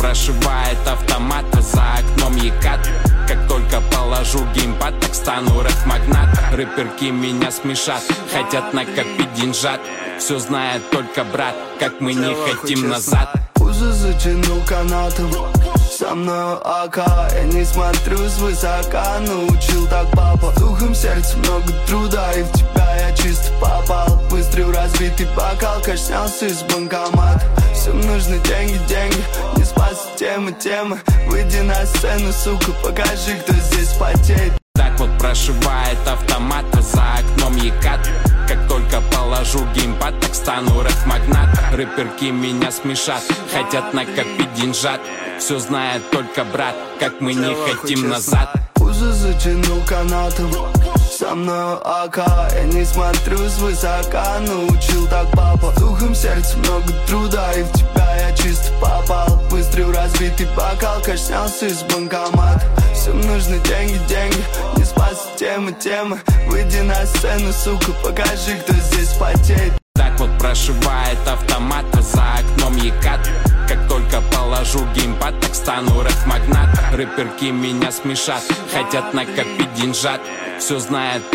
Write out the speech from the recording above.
прошивает автомат, а за окном Екат. Как только положу геймпад, так стану рэп-магнат. Рэперки меня смешат, хотят накопить деньжат. Все знает только брат, как мы не хотим назад. Уже затянул канатом, со мною АК. Я не смотрю свысока, научил так папа. Духом сердца много труда, и в тебя я чисто попал. Выстрел разбитый бокал, кэш снялся из банкомата. Всем нужны деньги, деньги, не спас темы. Выйди на сцену, сука, покажи, кто здесь потеет. Так вот прошивает автомат, а за окном Екат. Как только положу геймпад, так стану рэп-магнат. Рэперки меня смешат, хотят накопить деньжат. Все знает только брат, как мы не хотим назад. Уже затянул канатом, со мною АК. Я не смотрю свысока, научил так папа. Духом сердца много труда, и в тебя я чисто попал. Выстрел разбитый бокал, кэш снялся из банкомата. Всем нужны деньги, деньги, не спас темы. Выйди на сцену, сука, покажи, кто здесь потеет. Так вот прошивает автомат, а за окном Екат. Как только положу геймпад, так стану рэп-магнат. Рэперки меня смешат, хотят накопить деньжат. Все знает